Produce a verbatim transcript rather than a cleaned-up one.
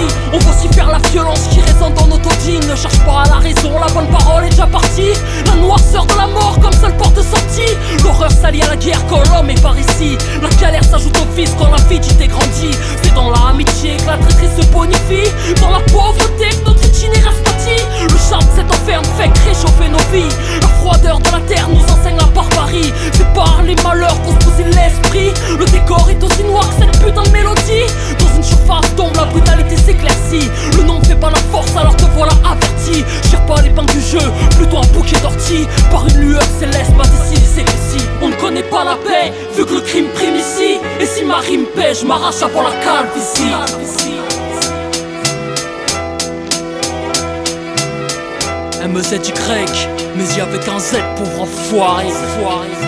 On vocifère la violence qui résonne dans nos taudines. Ne cherche pas à la raison, la bonne parole est déjà partie. La noirceur de la mort comme seule porte de sortie. L'horreur s'allie à la guerre quand l'homme est par ici. La galère s'ajoute au vice quand l'avidité grandit. C'est dans l'amitié que la traîtrise se bonifie. Dans la pauvreté que notre itinéraire se bâtit. Le charme de cet enfer ne fait que réchauffer nos vies. La froideur de la terre nous enseigne la barbarie. C'est par les malheurs qu'on se bousille l'esprit. Le décor est aussi noir que cette putain de mélodie. Dans une surface d'ombre la brutalité s'éclaircit. Le nom ne fait pas la force alors te voilà averti. Cherche pas les pains du jeu, plutôt un bouquet d'orties. Par une lueur céleste m'a décidé c'est ici. On ne connaît pas la paix, vu que le crime prime ici. Et si ma rime paie, je m'arrache avant la calvitie. M Z Y, mais y avec un Z, pauvre enfoiré, enfoiré.